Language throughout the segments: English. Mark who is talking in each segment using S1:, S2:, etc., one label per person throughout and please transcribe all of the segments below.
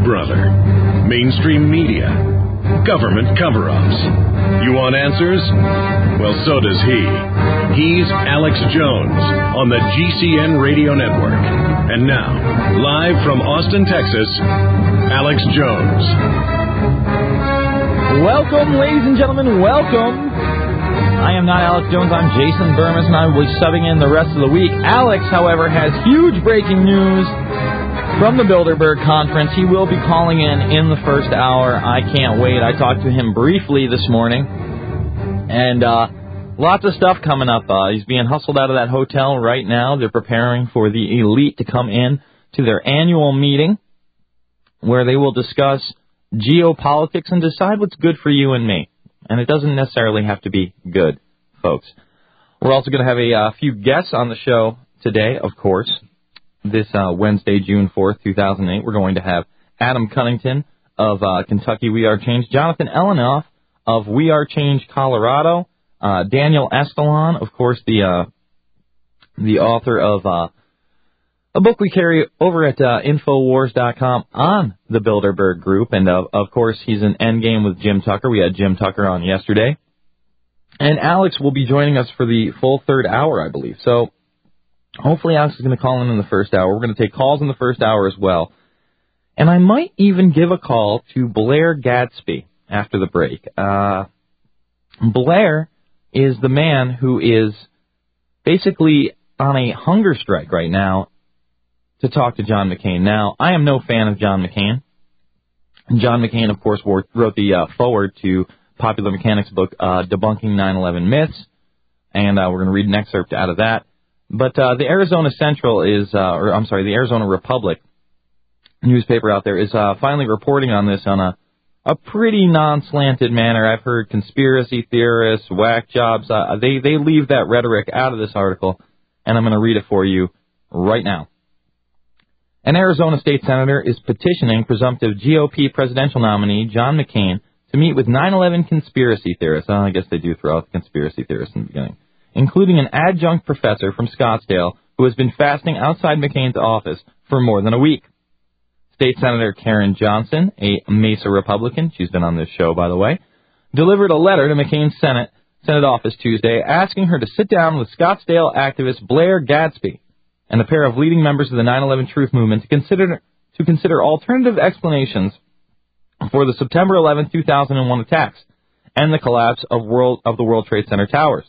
S1: brother. Mainstream media. Government cover-ups. You want answers? Well, so does he. He's Alex Jones on the GCN Radio Network. And now, live from Austin, Texas, Alex Jones.
S2: Welcome, ladies and gentlemen, welcome. I am not Alex Jones, I'm Jason Burmis, and I will be subbing in the rest of the week. Alex, however, has huge breaking news from the Bilderberg Conference. He will be calling in the first hour. I can't wait. I talked to him briefly this morning, and lots of stuff coming up. He's being hustled out of that hotel right now. They're preparing for the elite to come in to their annual meeting where they will discuss geopolitics and decide what's good for you and me. And it doesn't necessarily have to be good, folks. We're also going to have a few guests on the show today, of course. This Wednesday, June 4th, 2008, we're going to have Adam Cunnington of Kentucky We Are Change, Jonathan Elenoff of We Are Change Colorado, Daniel Estalon, of course, the author of a book we carry over at Infowars.com on the Bilderberg Group, and of course, he's in Endgame with Jim Tucker. We had Jim Tucker on yesterday. And Alex will be joining us for the full third hour, I believe. So hopefully Alex is going to call in the first hour. We're going to take calls in the first hour as well. And I might even give a call to Blair Gadsby after the break. Blair is the man who is basically on a hunger strike right now to talk to John McCain. Now, I am no fan of John McCain. John McCain, of course, wrote the foreword to Popular Mechanics' book, Debunking 9/11 Myths, and we're going to read an excerpt out of that. But the Arizona Central is, the Arizona Republic newspaper out there is finally reporting on this on a pretty non-slanted manner. I've heard conspiracy theorists, whack jobs, they leave that rhetoric out of this article, and I'm going to read it for you right now. An Arizona state senator is petitioning presumptive GOP presidential nominee John McCain to meet with 9/11 conspiracy theorists. I guess they do throw out the conspiracy theorists in the beginning, including an adjunct professor from Scottsdale who has been fasting outside McCain's office for more than a week. State Senator Karen Johnson, a Mesa Republican, she's been on this show, by the way, delivered a letter to McCain's Senate office Tuesday asking her to sit down with Scottsdale activist Blair Gadsby and a pair of leading members of the 9/11 Truth Movement to consider alternative explanations for the September 11, 2001 attacks and the collapse of the World Trade Center towers.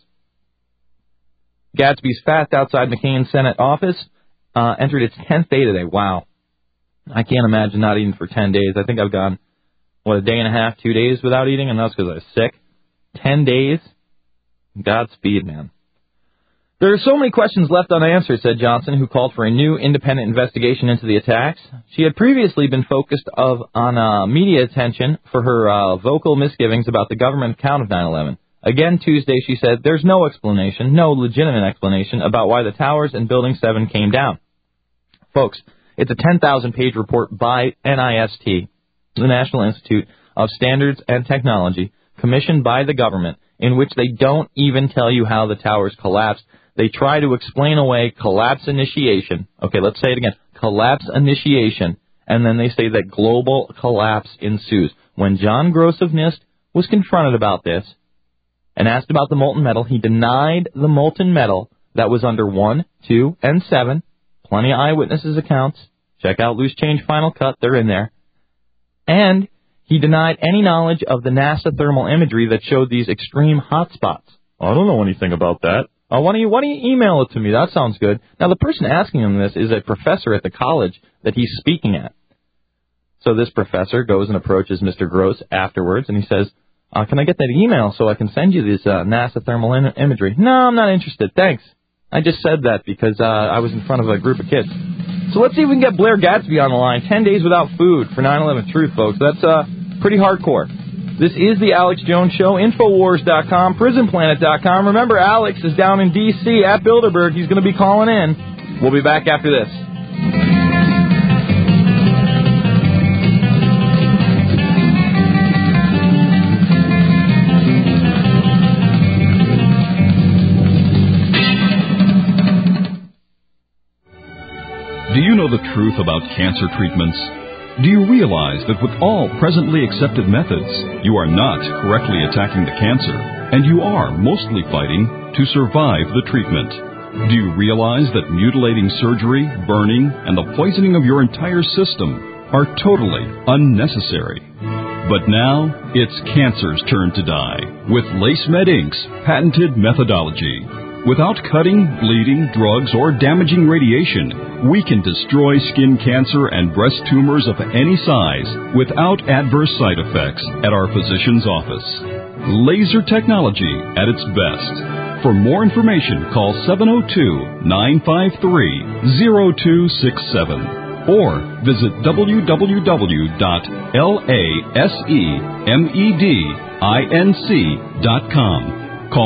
S2: Gadsby's fast outside McCain's Senate office entered its 10th day today. Wow. I can't imagine not eating for 10 days. I think I've gone, a day and a half, 2 days without eating, and that's because I was sick. 10 days? Godspeed, man. There are so many questions left unanswered, said Johnson, who called for a new independent investigation into the attacks. She had previously been focused on media attention for her vocal misgivings about the government account of 9/11. Again Tuesday, she said, there's no legitimate explanation about why the towers in Building 7 came down. Folks, it's a 10,000-page report by NIST, the National Institute of Standards and Technology, commissioned by the government, in which they don't even tell you how the towers collapsed. They try to explain away collapse initiation. Okay, let's say it again. Collapse initiation. And then they say that global collapse ensues. When John Gross of NIST was confronted about this and asked about the molten metal, he denied the molten metal that was under 1, 2, and 7. Plenty of eyewitnesses' accounts. Check out Loose Change Final Cut. They're in there. And he denied any knowledge of the NASA thermal imagery that showed these extreme hotspots. I don't know anything about that. Why don't you email it to me? That sounds good. Now, the person asking him this is a professor at the college that he's speaking at. So this professor goes and approaches Mr. Gross afterwards, and he says, can I get that email so I can send you this NASA thermal imagery? No, I'm not interested. Thanks. I just said that because I was in front of a group of kids. So let's see if we can get Blair Gadsby on the line. 10 days without food for 9/11 Truth, folks. That's pretty hardcore. This is the Alex Jones Show, Infowars.com, PrisonPlanet.com. Remember, Alex is down in D.C. at Bilderberg. He's going to be calling in. We'll be back after this.
S3: Do you know the truth about cancer treatments? Do you realize that with all presently accepted methods, you are not correctly attacking the cancer, and you are mostly fighting to survive the treatment? Do you realize that mutilating surgery, burning, and the poisoning of your entire system are totally unnecessary? But now, it's cancer's turn to die with LaceMed Inc.'s patented methodology. Without cutting, bleeding, drugs, or damaging radiation, we can destroy skin cancer and breast tumors of any size without adverse side effects at our physician's office. Laser technology at its best. For more information, call 702-953-0267 or visit www.lasemedinc.com. Call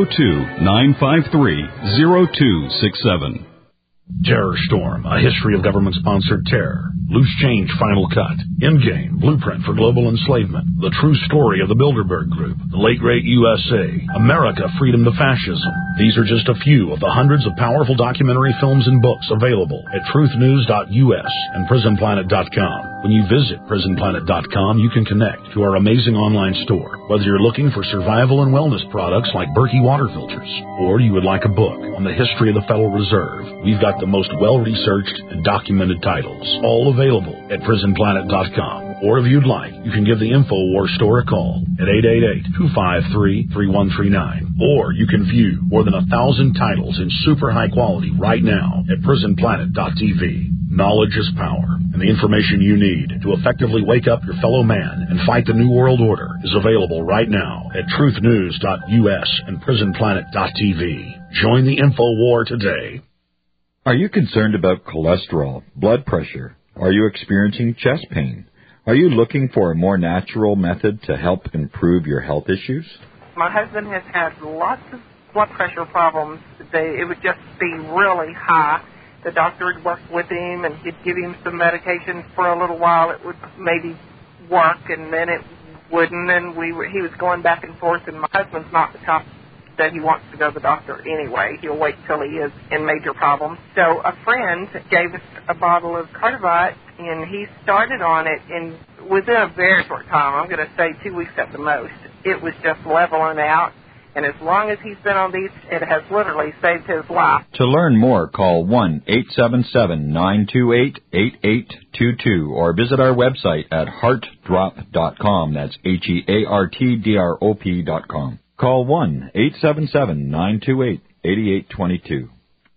S3: 702-953-0267.
S4: Terror Storm, a history of government-sponsored terror. Loose Change Final Cut. Endgame, Blueprint for Global Enslavement. The True Story of the Bilderberg Group. The Late Great USA. America, Freedom to Fascism. These are just a few of the hundreds of powerful documentary films and books available at truthnews.us and prisonplanet.com. When you visit prisonplanet.com, you can connect to our amazing online store. Whether you're looking for survival and wellness products like Berkey water filters, or you would like a book on the history of the Federal Reserve, we've got the most well-researched and documented titles, all available at prisonplanet.com. Or if you'd like, you can give the InfoWars store a call at 888-253-3139. Or you can view more than 1,000 titles in super high quality right now at prisonplanet.tv. Knowledge is power, and the information you need to effectively wake up your fellow man and fight the New World Order is available right now at truthnews.us and prisonplanet.tv. Join the InfoWar today.
S5: Are you concerned about cholesterol, blood pressure? Are you experiencing chest pain? Are you looking for a more natural method to help improve your health issues?
S6: My husband has had lots of blood pressure problems. It would just be really high. The doctor would work with him, and he'd give him some medications for a little while. It would maybe work, and then it wouldn't, and he was going back and forth, and my husband's not the type that he wants to go to the doctor anyway. He'll wait till he is in major problems. So a friend gave us a bottle of Cardivite, and he started on it, and within a very short time, I'm going to say 2 weeks at the most, it was just leveling out. And as long as he's been on these, it has literally saved his life.
S5: To learn more, call 1-877-928-8822 or visit our website at heartdrop.com. That's HEARTDROP.com. Call 1-877-928-8822.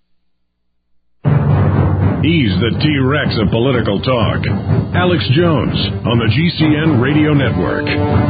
S1: He's the T-Rex of political talk. Alex Jones on the GCN Radio Network.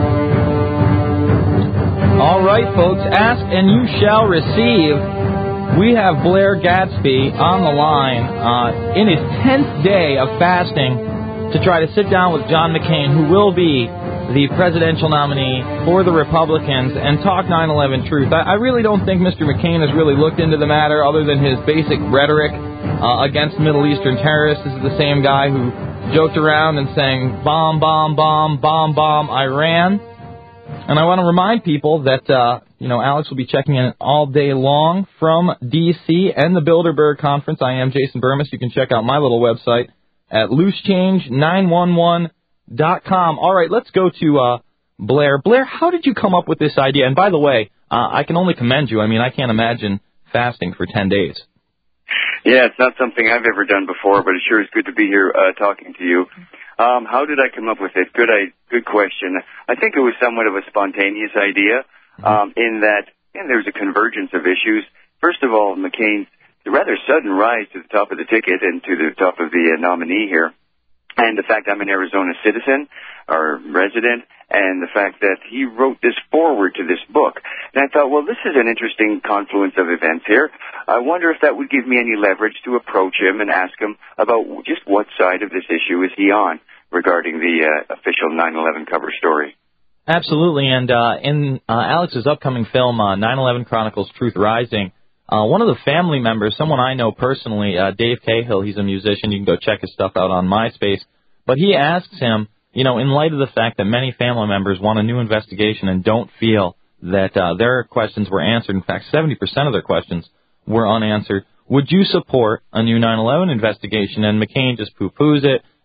S2: All right, folks, ask and you shall receive. We have Blair Gatsby on the line in his 10th day of fasting to try to sit down with John McCain, who will be the presidential nominee for the Republicans, and talk 9/11 truth. I really don't think Mr. McCain has really looked into the matter other than his basic rhetoric against Middle Eastern terrorists. This is the same guy who joked around and sang, bomb, bomb, bomb, bomb, bomb, Iran. And I want to remind people that, Alex will be checking in all day long from D.C. and the Bilderberg Conference. I am Jason Burmis. You can check out my little website at loosechange911.com. All right, let's go to Blair. Blair, how did you come up with this idea? And by the way, I can only commend you. I mean, I can't imagine fasting for 10 days.
S7: Yeah, it's not something I've ever done before, but it sure is good to be here talking to you. How did I come up with it? Good question. I think it was somewhat of a spontaneous idea in that there's a convergence of issues. First of all, McCain's rather sudden rise to the top of the ticket and to the top of the nominee here, and the fact I'm an Arizona citizen or resident, and the fact that he wrote this forward to this book. And I thought, well, this is an interesting confluence of events here. I wonder if that would give me any leverage to approach him and ask him about just what side of this issue is he on regarding the official 9/11 cover story.
S2: Absolutely, and in Alex's upcoming film, 9/11 Chronicles Truth Rising, one of the family members, someone I know personally, Dave Cahill, he's a musician, you can go check his stuff out on MySpace, but he asks him, in light of the fact that many family members want a new investigation and don't feel that their questions were answered, in fact, 70% of their questions were unanswered, would you support a new 9/11 investigation? And McCain just poo-poos it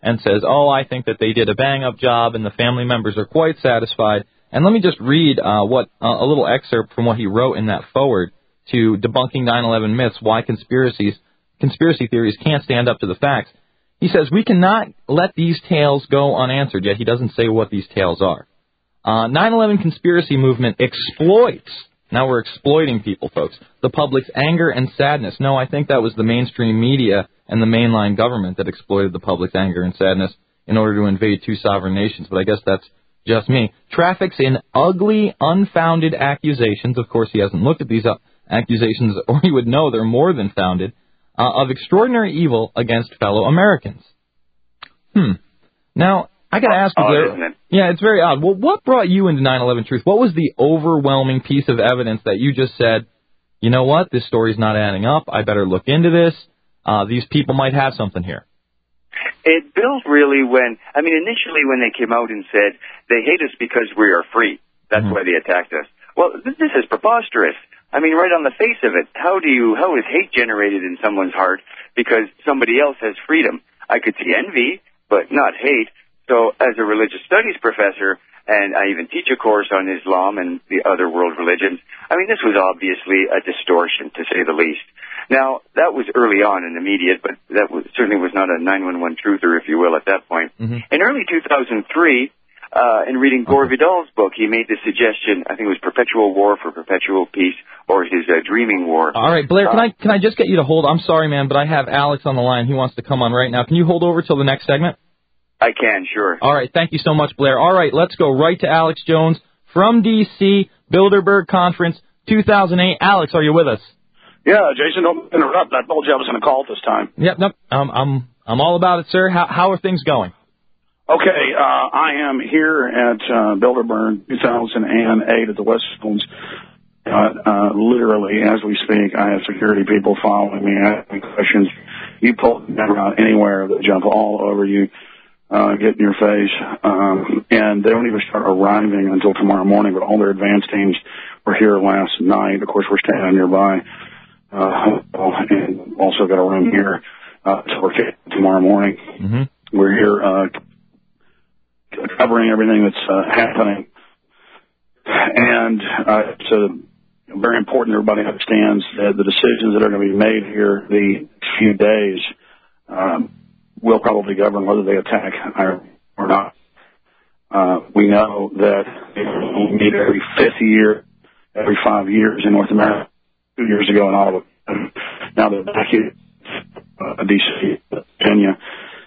S2: and says, oh, I think that they did a bang-up job and the family members are quite satisfied. And let me just read a little excerpt from what he wrote in that foreword to Debunking 9/11 Myths, Why Conspiracy Theories Can't Stand Up to the Facts. He says, we cannot let these tales go unanswered, yet he doesn't say what these tales are. 9/11 conspiracy movement exploits. Now we're exploiting people, folks. The public's anger and sadness. No, I think that was the mainstream media and the mainline government that exploited the public's anger and sadness in order to invade two sovereign nations. But I guess that's just me. Traffics in ugly, unfounded accusations. Of course, he hasn't looked at these accusations, or he would know they're more than founded, of extraordinary evil against fellow Americans. Now, I got to ask you, Blair. Yeah, it's very odd. Well, what brought you into 9/11 Truth? What was the overwhelming piece of evidence that you just said, you know what, this story's not adding up, I better look into this, these people might have something here?
S7: It built really initially when they came out and said they hate us because we are free. That's why they attacked us. Well, this is preposterous. I mean, right on the face of it, how is hate generated in someone's heart because somebody else has freedom? I could see envy, but not hate. So as a religious studies professor, and I even teach a course on Islam and the other world religions, I mean, this was obviously a distortion, to say the least. Now, that was early on in the media, but that certainly was not a 911 truther, if you will, at that point. In early 2003, in reading Gore Vidal's book, he made the suggestion, I think it was Perpetual War for Perpetual Peace, or his Dreaming War.
S2: All right, Blair, can I just get you to hold? I'm sorry, man, but I have Alex on the line. He wants to come on right now. Can you hold over till the next segment?
S7: I can, sure.
S2: All right, thank you so much, Blair. All right, let's go right to Alex Jones from D.C., Bilderberg Conference 2008. Alex, are you with us?
S8: Yeah, Jason, don't interrupt. I told you I was going to call this time.
S2: Yep, nope. I'm all about it, sir. How are things going?
S8: Okay, I am here at Bilderberg 2008 at the Westfields. Literally, as we speak, I have security people following me, asking questions. You pull the camera out anywhere, they jump all over you, get in your face, and they don't even start arriving until tomorrow morning, but all their advance teams were here last night. Of course, we're staying nearby, and also got a room here, so we're tomorrow morning. We're here, covering everything that's happening, and it's very important everybody understands that the decisions that are going to be made here the few days will probably govern whether they attack or not. We know that they meet every 5th year, every 5 years in North America. 2 years ago in Ottawa. Now they're back here, D.C., Virginia,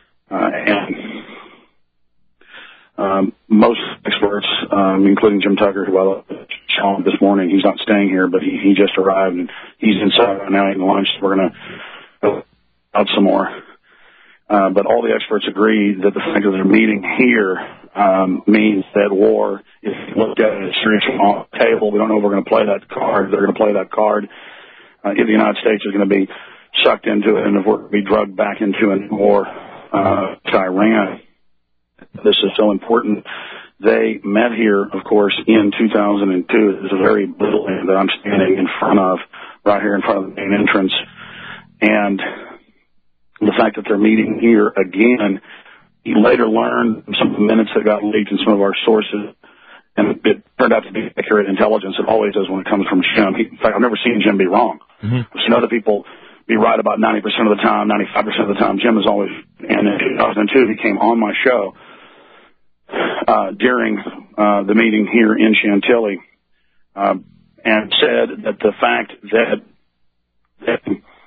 S8: and most experts, including Jim Tucker, who I saw this morning, he's not staying here, but he just arrived and he's inside right now eating lunch. So we're going to go out some more. But all the experts agree that the fact that they're meeting here means that war, if you look at it, it's on the table. We don't know if we're going to play that card. They're going to play that card. If the United States is going to be sucked into it and if we're going to be drugged back into a war to Iran. This is so important. They met here, of course, in 2002. There's a very building that I'm standing in front of, right here in front of the main entrance. And the fact that they're meeting here again, he later learned from some of the minutes that got leaked in some of our sources, and it turned out to be accurate intelligence. It always does when it comes from Jim. In fact, I've never seen Jim be wrong. I've seen other people be right about 90% of the time, 95% of the time. Jim is always, and in 2002, he came on my show during the meeting here in Chantilly and said that the fact that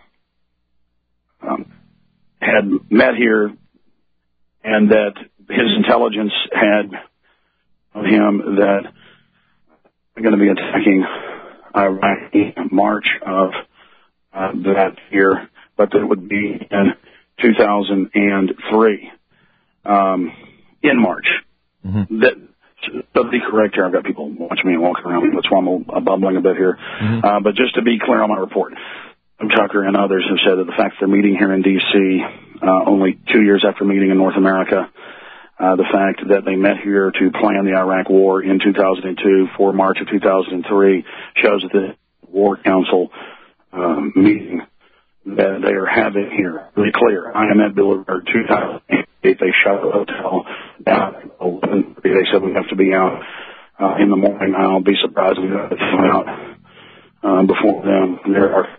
S8: had met here and that his intelligence had of him that they're going to be attacking Iraq in March of that year, but that it would be in 2003 in March. That, to be correct here, I've got people watching me and walking around. That's why I'm bubbling a bit here. But just to be clear on my report, Tucker and others have said that the fact that they're meeting here in D.C. Only 2 years after meeting in North America, the fact that they met here to plan the Iraq War in 2002 for March of 2003 shows that the War Council meeting that they are having here really clear. I am at Bilderberg 2008 They shut the hotel down at 11:30. They said we have to be out in the morning. I'll be surprised if we don't come out before them. There are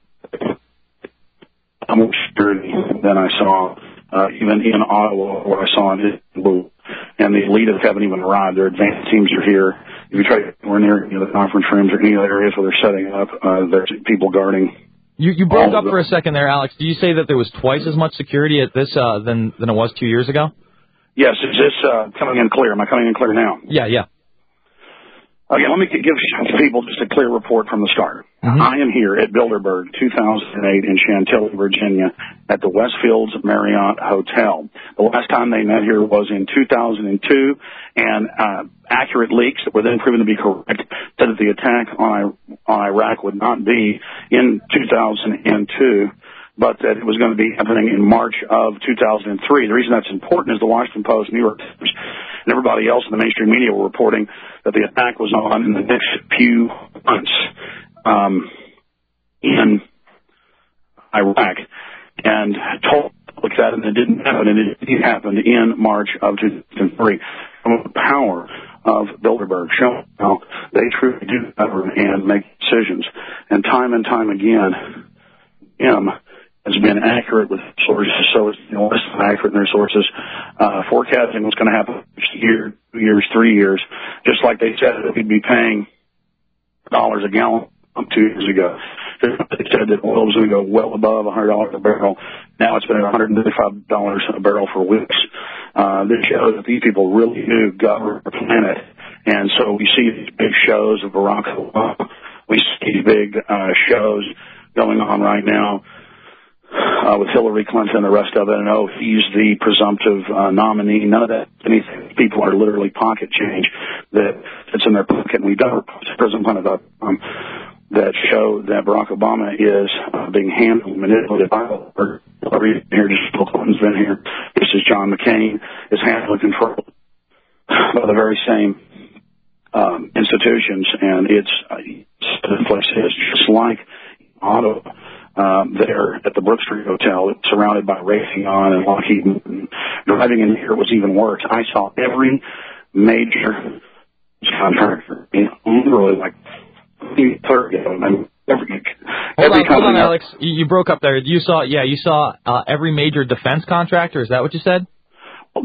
S8: more security than I saw even in Ottawa, where I saw in Istanbul. And the elite haven't even arrived. Their advanced teams are here. If you try to go near any of the conference rooms or any other areas where they're setting up, there's people guarding.
S2: You broke up for a second there, Alex. Do you say that there was twice as much security at this than it was 2 years ago?
S8: Yes. Is this coming in clear? Am I coming in clear now?
S2: Yeah.
S8: Okay, let me give people just a clear report from the start. Mm-hmm. I am here at Bilderberg 2008 in Chantilly, Virginia, at the Westfields Marriott Hotel. The last time they met here was in 2002, and accurate leaks that were then proven to be correct said that the attack on Iraq would not be in 2002, but that it was going to be happening in March of 2003. The reason that's important is the Washington Post, New York Times, and everybody else in the mainstream media were reporting that the attack was on in the next few months in Iraq, and told public that, and it didn't happen, and it happened in March of 2003. The power of Bilderberg showing how they truly do govern and make decisions, and time again, M has been accurate with sources, so it's less than accurate in their sources, forecasting what's going to happen next year, 2 years, 3 years, just like they said that we'd be paying dollars a gallon 2 years ago. They said that oil was going to go well above $100 a barrel. Now it's been at $135 a barrel for weeks. This shows that these people really do govern the planet. And so we see these big shows of Barack Obama. We see these big shows going on right now with Hillary Clinton and the rest of it. And, he's the presumptive nominee. None of that. People are literally pocket change that sits in their pocket. And we've done President Clinton that show that Barack Obama is being handled, manipulated by Hillary. Here, just Bill Clinton's been here. This is John McCain is handled and controlled by the very same institutions, and it's just like Ottawa. There at the Brook Street Hotel, it's surrounded by Raytheon and Lockheed Martin. Driving in here was even worse. I saw every major contractor, literally like 30 of them.
S2: Hold on, Alex. You broke up there. You saw every major defense contractor. Is that what you said?
S8: Well,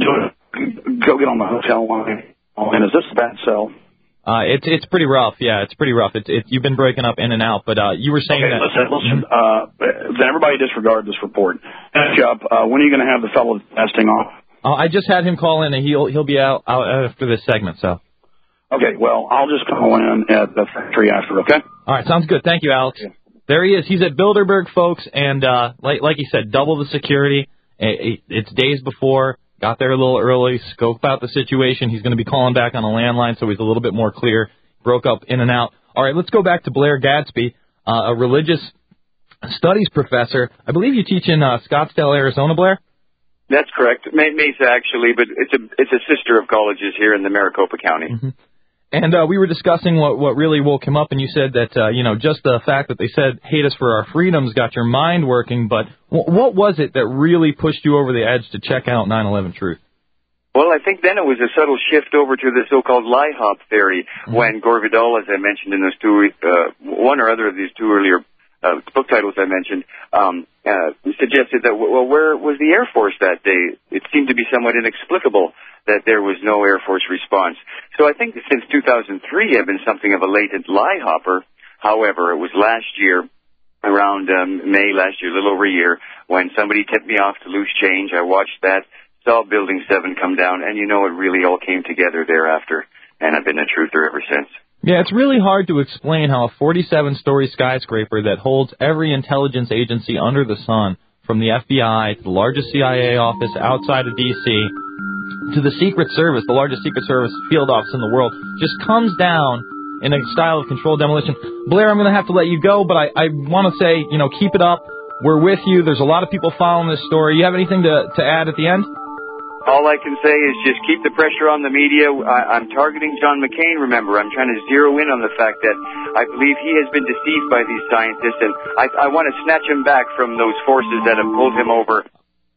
S8: go get on the hotel line. And is this a bad sell?
S2: It's pretty rough. Yeah, it's pretty rough. You've been breaking up in and out, but you were saying that.
S8: Listen. Then everybody disregard this report. Finish up. When are you going to have the fellow testing off?
S2: I just had him call in, and he'll be out after this segment. So.
S8: Okay. Well, I'll just call in at the factory after. Okay.
S2: All right. Sounds good. Thank you, Alex. Yeah. There he is. He's at Bilderberg, folks, and like he said, double the security. It's days before. Got there a little early, scoped out the situation. He's going to be calling back on a landline, so he's a little bit more clear. Broke up in and out. All right, let's go back to Blair Gadsby, a religious studies professor. I believe you teach in Scottsdale, Arizona, Blair?
S7: That's correct. Mesa, actually, but it's a sister of colleges here in the Maricopa County.
S2: Mm-hmm. And we were discussing what really woke him up, and you said that, just the fact that they said, hate us for our freedoms got your mind working, but what was it that really pushed you over the edge to check out 9/11 Truth?
S7: Well, I think then it was a subtle shift over to the so-called LIHOP theory, when Gore Vidal, as I mentioned in those two, one or other of these two earlier book titles I mentioned, suggested that, where was the Air Force that day? It seemed to be somewhat inexplicable that there was no Air Force response. So I think since 2003 I've been something of a latent lie hopper. However, it was last year, around May last year, a little over a year, when somebody tipped me off to Loose Change. I watched that, saw Building 7 come down, and it really all came together thereafter, and I've been a truther ever since.
S2: Yeah, it's really hard to explain how a 47-story skyscraper that holds every intelligence agency under the sun, from the FBI to the largest CIA office outside of D.C., to the Secret Service, the largest Secret Service field office in the world, just comes down in a style of controlled demolition. Blair, I'm going to have to let you go, but I want to say, keep it up. We're with you. There's a lot of people following this story. You have anything to add at the end?
S7: All I can say is just keep the pressure on the media. I'm targeting John McCain, remember. I'm trying to zero in on the fact that I believe he has been deceived by these scientists, and I want to snatch him back from those forces that have pulled him over.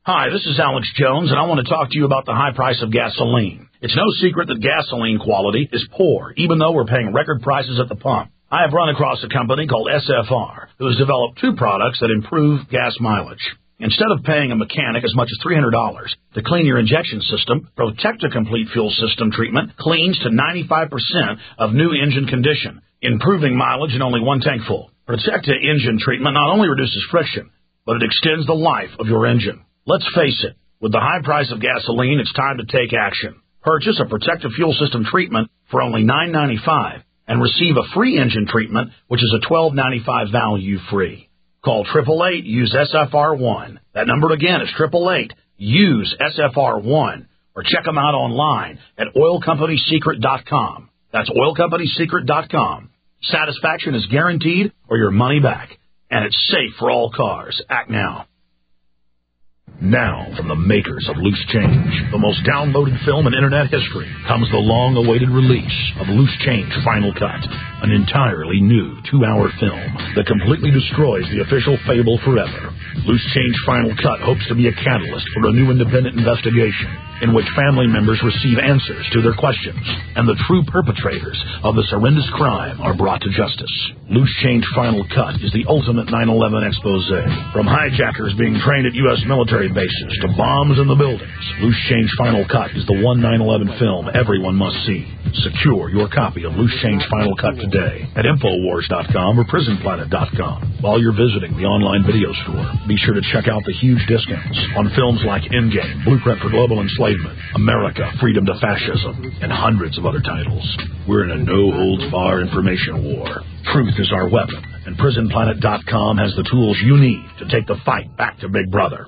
S4: Hi, this is Alex Jones, and I want to talk to you about the high price of gasoline. It's no secret that gasoline quality is poor, even though we're paying record prices at the pump. I have run across a company called SFR, who has developed two products that improve gas mileage. Instead of paying a mechanic as much as $300 to clean your injection system, Protecta Complete Fuel System treatment cleans to 95% of new engine condition, improving mileage in only one tank full. Protecta engine treatment not only reduces friction, but it extends the life of your engine. Let's face it, with the high price of gasoline, it's time to take action. Purchase a Protecta Fuel System treatment for only $9.95 and receive a free engine treatment, which is a $12.95 value free. Call 888-USE SFR1. That number again is 888-USE SFR1. Or check them out online at oilcompanysecret.com. That's oilcompanysecret.com. Satisfaction is guaranteed or your money back. And it's safe for all cars. Act now. Now, from the makers of Loose Change, the most downloaded film in Internet history, comes the long-awaited release of Loose Change Final Cut, an entirely new 2-hour film that completely destroys the official fable forever. Loose Change Final Cut hopes to be a catalyst for a new independent investigation in which family members receive answers to their questions and the true perpetrators of this horrendous crime are brought to justice. Loose Change Final Cut is the ultimate 9/11 expose. From hijackers being trained at U.S. military bases to bombs in the buildings, Loose Change Final Cut is the one 9/11 film everyone must see. Secure your copy of Loose Change Final Cut today at Infowars.com or PrisonPlanet.com. While you're visiting the online video store, be sure to check out the huge discounts on films like Endgame, Blueprint for Global Enslavement, America, Freedom to Fascism, and hundreds of other titles. We're in a no-holds-barred information war. Truth is our weapon, and PrisonPlanet.com has the tools you need to take the fight back to Big Brother.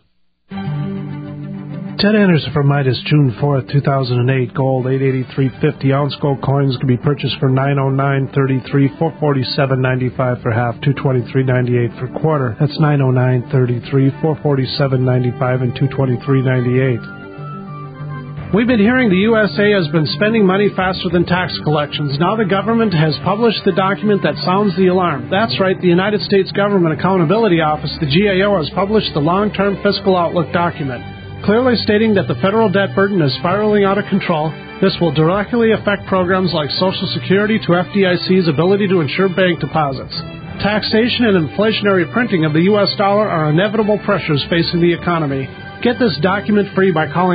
S9: Ted Anderson from Midas, June 4th, 2008. Gold, $883.50. Ounce gold coins can be purchased for $909.33, $447.95 for half, $223.98 for quarter. That's $909.33, $447.95, and $223.98. We've been hearing the USA has been spending money faster than tax collections. Now the government has published the document that sounds the alarm. That's right, the United States Government Accountability Office, the GAO, has published the long-term fiscal outlook document, clearly stating that the federal debt burden is spiraling out of control. This will directly affect programs like Social Security to FDIC's ability to insure bank deposits. Taxation and inflationary printing of the U.S. dollar are inevitable pressures facing the economy. Get this document free by calling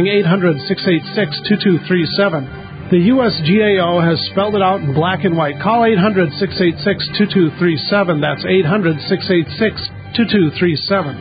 S9: 800-686-2237. The U.S. GAO has spelled it out in black and white. Call 800-686-2237. That's 800-686-2237.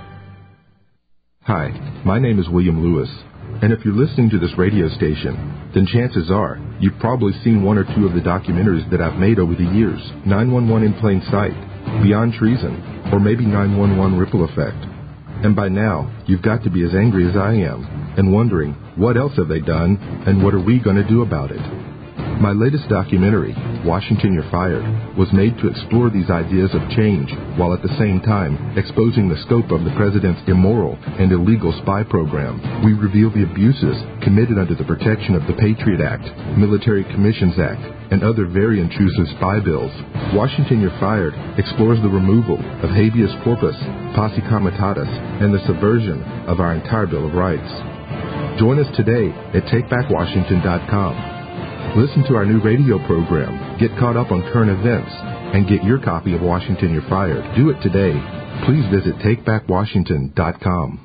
S10: Hi, my name is William Lewis, and if you're listening to this radio station, then chances are you've probably seen one or two of the documentaries that I've made over the years. 911 in Plain Sight, Beyond Treason, or maybe 911 Ripple Effect. And by now, you've got to be as angry as I am and wondering, what else have they done and what are we going to do about it? My latest documentary, Washington You're Fired, was made to explore these ideas of change while at the same time exposing the scope of the president's immoral and illegal spy program. We reveal the abuses committed under the protection of the Patriot Act, Military Commissions Act, and other very intrusive spy bills. Washington You're Fired explores the removal of habeas corpus, posse comitatus, and the subversion of our entire Bill of Rights. Join us today at TakeBackWashington.com. Listen to our new radio program, get caught up on current events, and get your copy of Washington You're Fired. Do it today. Please visit TakeBackWashington.com.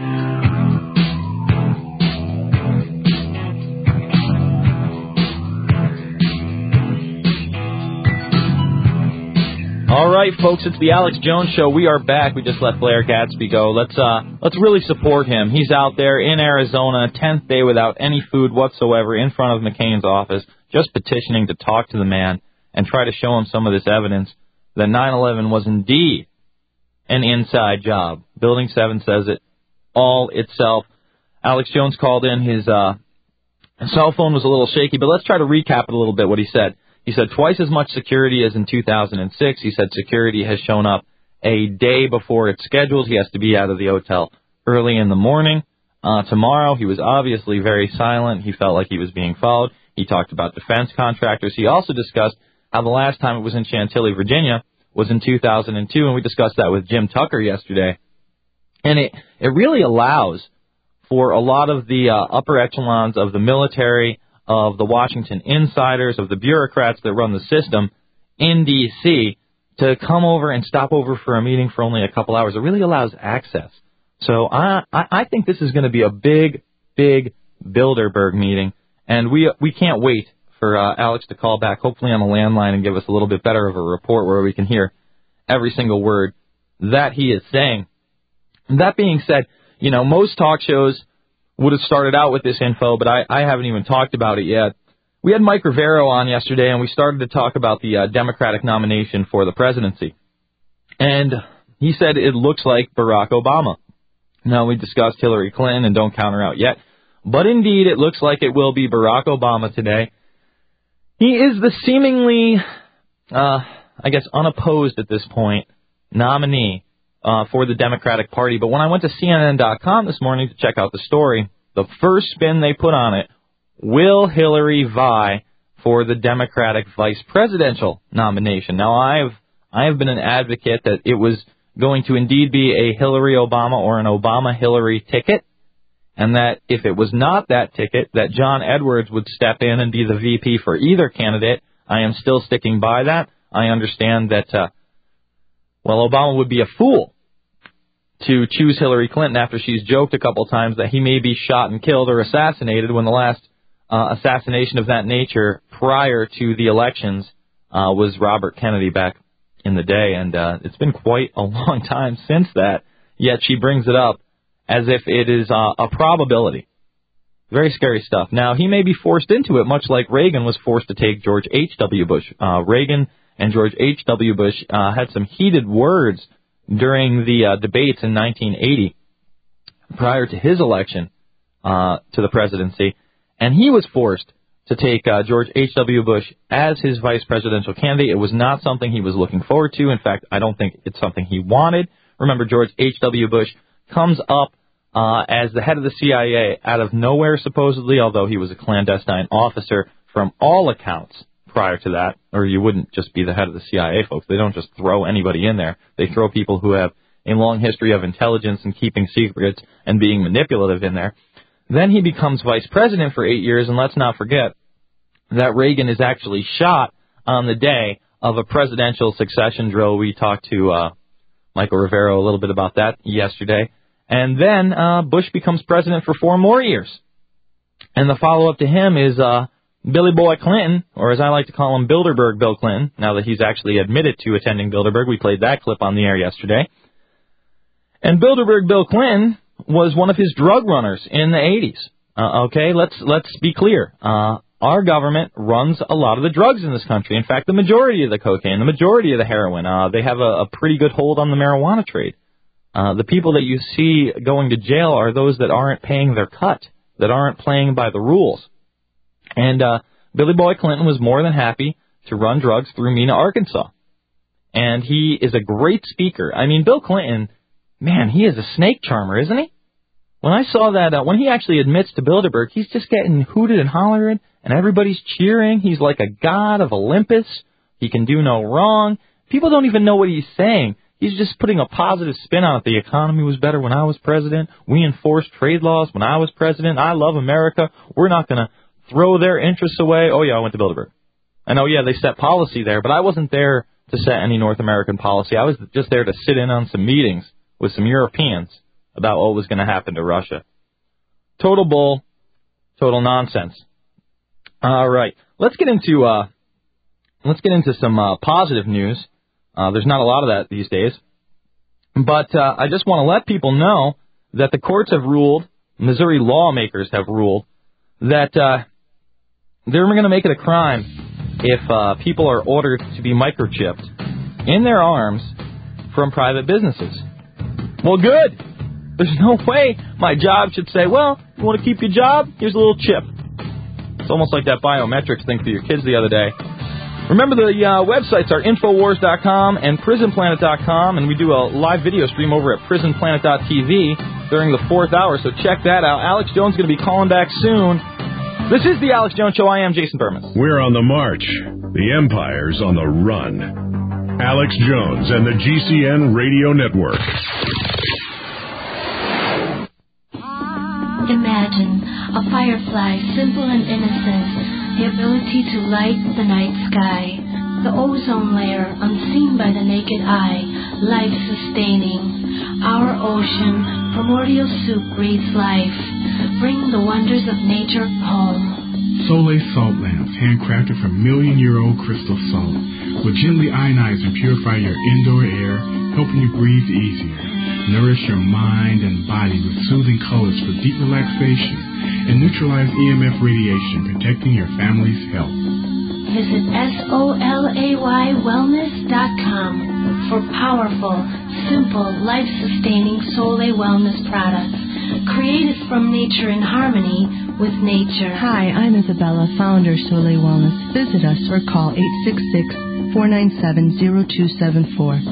S2: All right, folks, it's the Alex Jones Show. We are back. We just let Blair Gatsby go. Let's really support him. He's out there in Arizona, 10th day without any food whatsoever, in front of McCain's office, just petitioning to talk to the man and try to show him some of this evidence that 9/11 was indeed an inside job. Building 7 says it all itself. Alex Jones called in. His cell phone was a little shaky, but let's try to recap it a little bit, what he said. He said twice as much security as in 2006. He said security has shown up a day before it's scheduled. He has to be out of the hotel early in the morning. Tomorrow, he was obviously very silent. He felt like he was being followed. He talked about defense contractors. He also discussed how the last time it was in Chantilly, Virginia, was in 2002, and we discussed that with Jim Tucker yesterday. And it really allows for a lot of the upper echelons of the military, of the Washington insiders, of the bureaucrats that run the system in D.C. to come over and stop over for a meeting for only a couple hours. It really allows access. So I think this is going to be a big, big Bilderberg meeting, and we can't wait for Alex to call back, hopefully on a landline, and give us a little bit better of a report where we can hear every single word that he is saying. That being said, you know, most talk shows would have started out with this info, but I haven't even talked about it yet. We had Mike Rivero on yesterday, and we started to talk about the Democratic nomination for the presidency. And he said it looks like Barack Obama. Now, we discussed Hillary Clinton, and don't count her out yet. But indeed, it looks like it will be Barack Obama today. He is the seemingly, I guess, unopposed at this point nominee for the Democratic Party. But when I went to CNN.com this morning to check out the story, the first spin they put on it, will Hillary vie for the Democratic vice presidential nomination? Now, I have been an advocate that it was going to indeed be a Hillary Obama or an Obama-Hillary ticket, and that if it was not that ticket, that John Edwards would step in and be the VP for either candidate. I am still sticking by that. I understand that, Obama would be a fool to choose Hillary Clinton after she's joked a couple times that he may be shot and killed or assassinated, when the last assassination of that nature prior to the elections was Robert Kennedy back in the day. And it's been quite a long time since that, yet she brings it up as if it is a probability. Very scary stuff. Now, he may be forced into it, much like Reagan was forced to take George H.W. Bush. Reagan and George H.W. Bush had some heated words during the debates in 1980, prior to his election to the presidency, and he was forced to take George H.W. Bush as his vice presidential candidate. It was not something he was looking forward to. In fact, I don't think it's something he wanted. Remember, George H.W. Bush comes up as the head of the CIA out of nowhere, supposedly, although he was a clandestine officer from all accounts prior to that, or you wouldn't just be the head of the CIA, folks. They don't just throw anybody in there. They throw people who have a long history of intelligence and keeping secrets and being manipulative in there. Then he becomes vice president for 8 years, and let's not forget that Reagan is actually shot on the day of a presidential succession drill. We talked to Michael Rivero a little bit about that yesterday. And then Bush becomes president for 4 more years. And the follow-up to him is Billy Boy Clinton, or as I like to call him, Bilderberg Bill Clinton, now that he's actually admitted to attending Bilderberg. We played that clip on the air yesterday. And Bilderberg Bill Clinton was one of his drug runners in the 80s. Okay, let's be clear. Our government runs a lot of the drugs in this country. In fact, the majority of the cocaine, the majority of the heroin. They have a pretty good hold on the marijuana trade. The people that you see going to jail are those that aren't paying their cut, that aren't playing by the rules. And Billy Boy Clinton was more than happy to run drugs through Mena, Arkansas. And he is a great speaker. I mean, Bill Clinton, man, he is a snake charmer, isn't he? When I saw that, when he actually admits to Bilderberg, he's just getting hooted and hollered, and everybody's cheering. He's like a god of Olympus. He can do no wrong. People don't even know what he's saying. He's just putting a positive spin on it. The economy was better when I was president. We enforced trade laws when I was president. I love America. We're not going to throw their interests away. Oh, yeah, I went to Bilderberg. I know, yeah, they set policy there, but I wasn't there to set any North American policy. I was just there to sit in on some meetings with some Europeans about what was going to happen to Russia. Total bull, total nonsense. All right, let's get into some positive news. There's not a lot of that these days, but I just want to let people know that the courts have ruled, Missouri lawmakers have ruled, that they're going to make it a crime if people are ordered to be microchipped in their arms from private businesses. Well, good. There's no way my job should say, well, you want to keep your job? Here's a little chip. It's almost like that biometrics thing for your kids the other day. Remember, the websites are Infowars.com and PrisonPlanet.com, and we do a live video stream over at PrisonPlanet.tv during the 4th hour, so check that out. Alex Jones is going to be calling back soon. This is the Alex Jones Show. I am Jason Bermas.
S1: We're on the march. The Empire's on the run. Alex Jones and the GCN Radio Network.
S11: imagine a firefly, simple and innocent, the ability to light the night sky, the ozone layer unseen by the naked eye, life-sustaining. Our ocean, primordial soup breathes life. Bring the wonders of nature home.
S12: Soleil salt lamps, handcrafted from million-year-old crystal salt, will gently ionize and purify your indoor air, helping you breathe easier. Nourish your mind and body with soothing colors for deep relaxation and neutralize EMF radiation, protecting your family's health.
S11: Visit SOLAYWellness.com for powerful, simple, life-sustaining Soleil Wellness products, created from nature in harmony with nature.
S13: Hi, I'm Isabella, founder Soleil Wellness. Visit us or call 866-497-0274.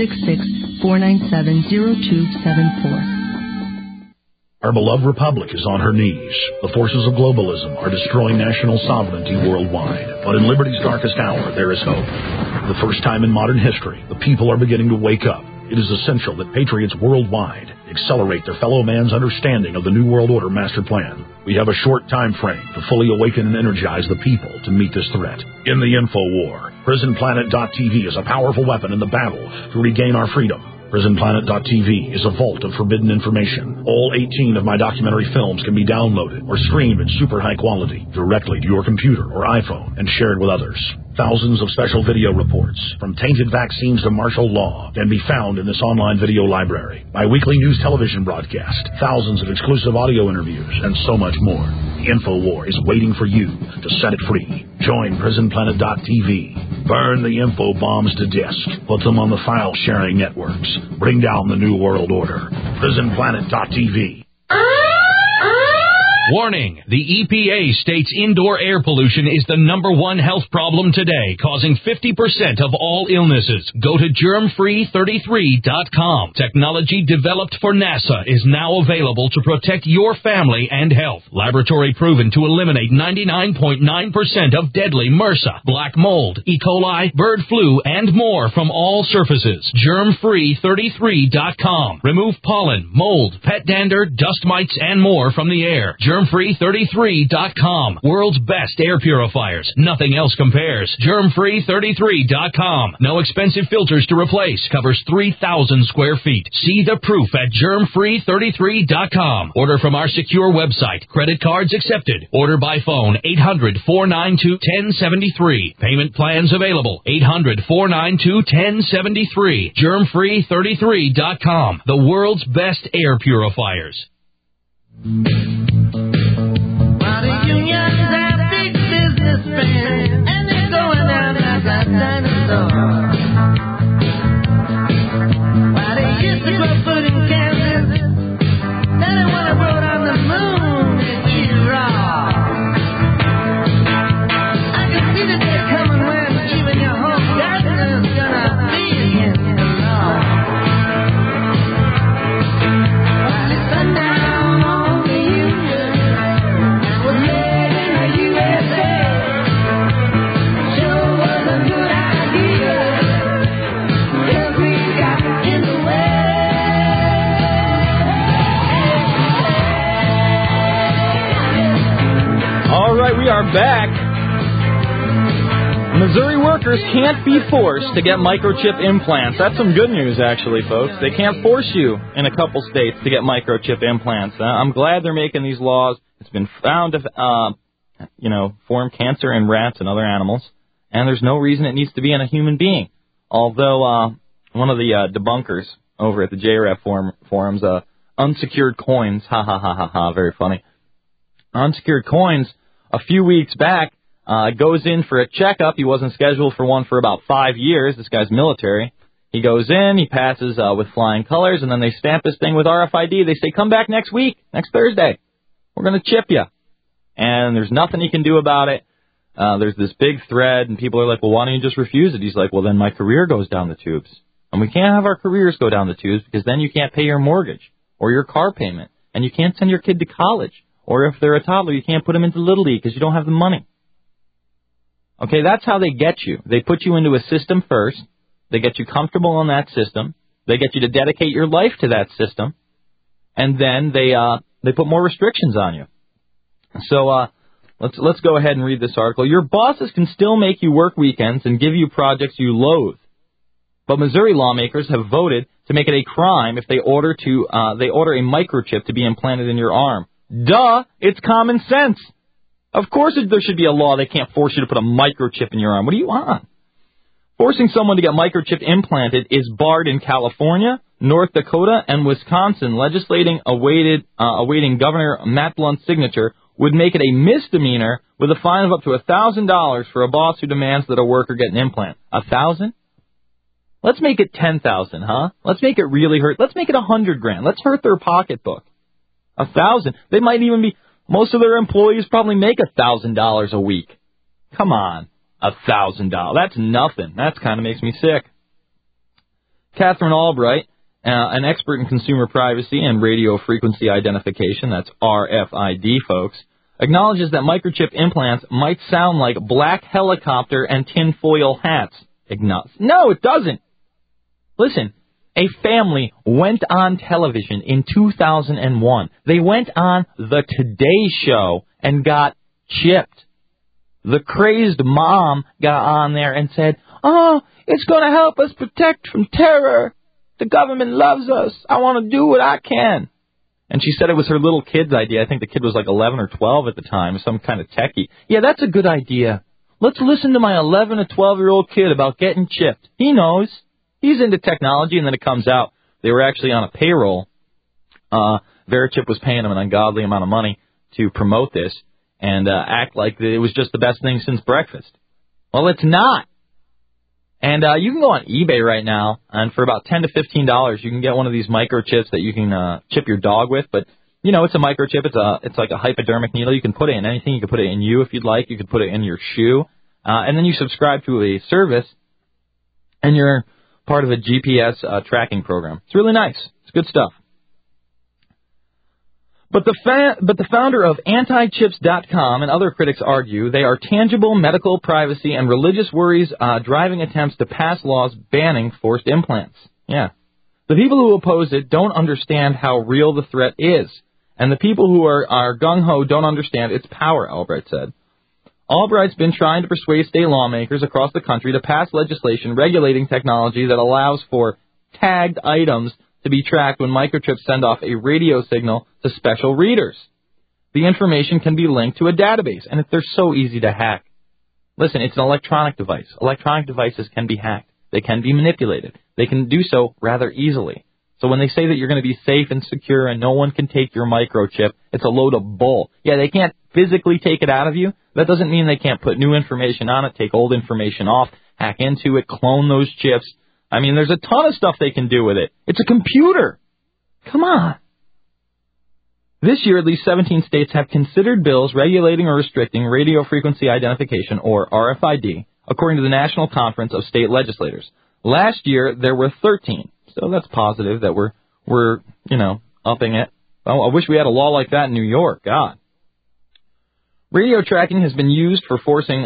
S13: 866-497-0274.
S4: Our beloved republic is on her knees. The forces of globalism are destroying national sovereignty worldwide. But in liberty's darkest hour, there is hope. For the first time in modern history, the people are beginning to wake up. It is essential that patriots worldwide accelerate their fellow man's understanding of the New World Order master plan. We have a short time frame to fully awaken and energize the people to meet this threat. In the info war, PrisonPlanet.tv is a powerful weapon in the battle to regain our freedom. PrisonPlanet.tv is a vault of forbidden information. All 18 of my documentary films can be downloaded or streamed in super high quality directly to your computer or iPhone and shared with others. Thousands of special video reports, from tainted vaccines to martial law, can be found in this online video library. My weekly news television broadcast, thousands of exclusive audio interviews, and so much more. The InfoWar is waiting for you to set it free. Join PrisonPlanet.tv. Burn the info bombs to disk. Put them on the file-sharing networks. Bring down the New World Order. PrisonPlanet.tv.
S14: Warning, the EPA states indoor air pollution is the #1 health problem today, causing 50% of all illnesses. Go to germfree33.com. Technology developed for NASA is now available to protect your family and health. Laboratory proven to eliminate 99.9% of deadly MRSA, black mold, E. coli, bird flu, and more from all surfaces. germfree33.com. Remove pollen, mold, pet dander, dust mites, and more from the air. germfree33.com. World's best air purifiers. Nothing else compares. germfree33.com. No expensive filters to replace. Covers 3,000 square feet. See the proof at germfree33.com. Order from our secure website. Credit cards accepted. Order by phone 800-492-1073. Payment plans available. 800-492-1073. germfree33.com. The world's best air purifiers.
S15: Well, the unions have big businessmen, and they're going out like a dinosaur. Well, they used to grow food in Kansas, now they want to grow it on the moon and eat it raw. I can see the day coming when even your home garden is gonna be against the law. Well, it's sundown on the union, and we're made in the USA. Sure was a good idea, till we got in the way.
S2: All right, we are back. Missouri workers can't be forced to get microchip implants. That's some good news, actually, folks. They can't force you in a couple states to get microchip implants. I'm glad they're making these laws. It's been found to, form cancer in rats and other animals, and there's no reason it needs to be in a human being. Although one of the debunkers over at the JREF forums, Unsecured Coins, very funny. Unsecured Coins, a few weeks back, goes in for a checkup. He wasn't scheduled for one for about 5 years. This guy's military. He goes in, he passes with flying colors, and then they stamp his thing with RFID. They say, come back next week, next Thursday. We're going to chip you. And there's nothing he can do about it. There's this big thread, and people are like, well, why don't you just refuse it? He's like, well, then my career goes down the tubes. And we can't have our careers go down the tubes because then you can't pay your mortgage or your car payment, and you can't send your kid to college. Or if they're a toddler, you can't put them into Little League because you don't have the money. Okay, that's how they get you. They put you into a system first. They get you comfortable in that system. They get you to dedicate your life to that system. And then they They put more restrictions on you. So let's go ahead and read this article. Your bosses can still make you work weekends and give you projects you loathe. But Missouri lawmakers have voted to make it a crime if they order a microchip to be implanted in your arm. Duh! It's common sense. Of course there should be a law they can't force you to put a microchip in your arm. What do you want? Forcing someone to get microchip implanted is barred in California, North Dakota, and Wisconsin. Legislating awaiting Governor Matt Blunt's signature would make it a misdemeanor with a fine of up to $1,000 for a boss who demands that a worker get an implant. $1,000? Let's make it $10,000, huh? Let's make it really hurt. Let's make it $100,000. Let's hurt their pocketbook. $1,000. They might even be. Most of their employees probably make $1,000 a week. Come on, $1,000. That's nothing. That kind of makes me sick. Catherine Albright, an expert in consumer privacy and radio frequency identification, that's RFID, folks, acknowledges that microchip implants might sound like black helicopter and tinfoil hats. No, it doesn't. Listen, a family went on television in 2001. They went on the Today Show and got chipped. The crazed mom got on there and said, "Oh, it's going to help us protect from terror. The government loves us. I want to do what I can." And she said it was her little kid's idea. I think the kid was like 11 or 12 at the time, some kind of techie. Yeah, that's a good idea. Let's listen to my 11 or 12-year-old kid about getting chipped. He knows. He's into technology, and then it comes out they were actually on a payroll. Verichip was paying them an ungodly amount of money to promote this and act like it was just the best thing since breakfast. Well, it's not. And you can go on eBay right now, and for about $10 to $15, you can get one of these microchips that you can chip your dog with. But, you know, it's a microchip. It's like a hypodermic needle. You can put it in anything. You can put it in you if you'd like. You can put it in your shoe. And then you subscribe to a service, and you're part of a GPS tracking program. It's really nice. It's good stuff. But the founder of Antichips.com and other critics argue they are tangible medical privacy and religious worries driving attempts to pass laws banning forced implants. Yeah. The people who oppose it don't understand how real the threat is, and the people who are gung-ho don't understand its power, Albright said. Albright's been trying to persuade state lawmakers across the country to pass legislation regulating technology that allows for tagged items to be tracked when microchips send off a radio signal to special readers. The information can be linked to a database, and they're so easy to hack. Listen, it's an electronic device. Electronic devices can be hacked. They can be manipulated. They can do so rather easily. So when they say that you're going to be safe and secure and no one can take your microchip, it's a load of bull. Yeah, they can't physically take it out of you. That doesn't mean they can't put new information on it, take old information off, hack into it, clone those chips. I mean, there's a ton of stuff they can do with it. It's a computer. Come on. This year, at least 17 states have considered bills regulating or restricting radio frequency identification, or RFID, according to the National Conference of State Legislators. Last year, there were 13. So that's positive that we're upping it. Oh, I wish we had a law like that in New York. God. Radio tracking has been used for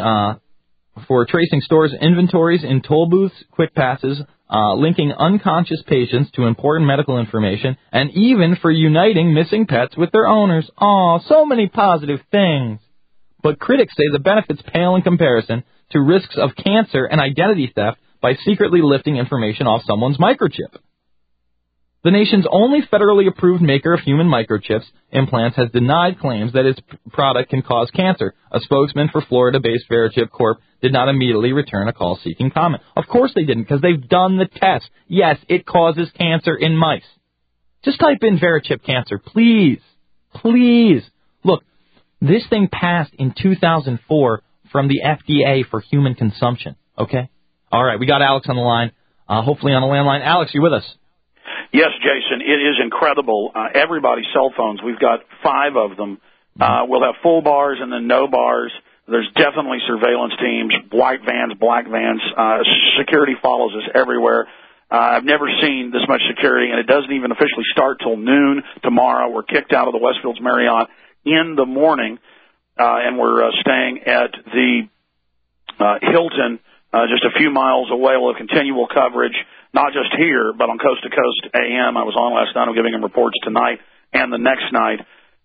S2: tracing stores' inventories in toll booths, quick passes, linking unconscious patients to important medical information, and even for uniting missing pets with their owners. Aw, so many positive things. But critics say the benefits pale in comparison to risks of cancer and identity theft by secretly lifting information off someone's microchip. The nation's only federally approved maker of human microchips implants has denied claims that its product can cause cancer. A spokesman for Florida-based Verichip Corp did not immediately return a call seeking comment. Of course they didn't, because they've done the test. Yes, it causes cancer in mice. Just type in Verichip cancer, please. Please. Look, this thing passed in 2004 from the FDA for human consumption, okay? All right, we got Alex on the line, hopefully on the landline. Alex, you with us?
S8: Yes, Jason, it is incredible. Everybody's cell phones, we've got 5 of them. We'll have full bars and then no bars. There's definitely surveillance teams, white vans, black vans. Security follows us everywhere. I've never seen this much security, and it doesn't even officially start till noon tomorrow. We're kicked out of the Westfields Marriott in the morning, and we're staying at the Hilton just a few miles away. We'll have continual coverage, not just here, but on Coast to Coast AM. I was on last night. I'm giving them reports tonight and the next night.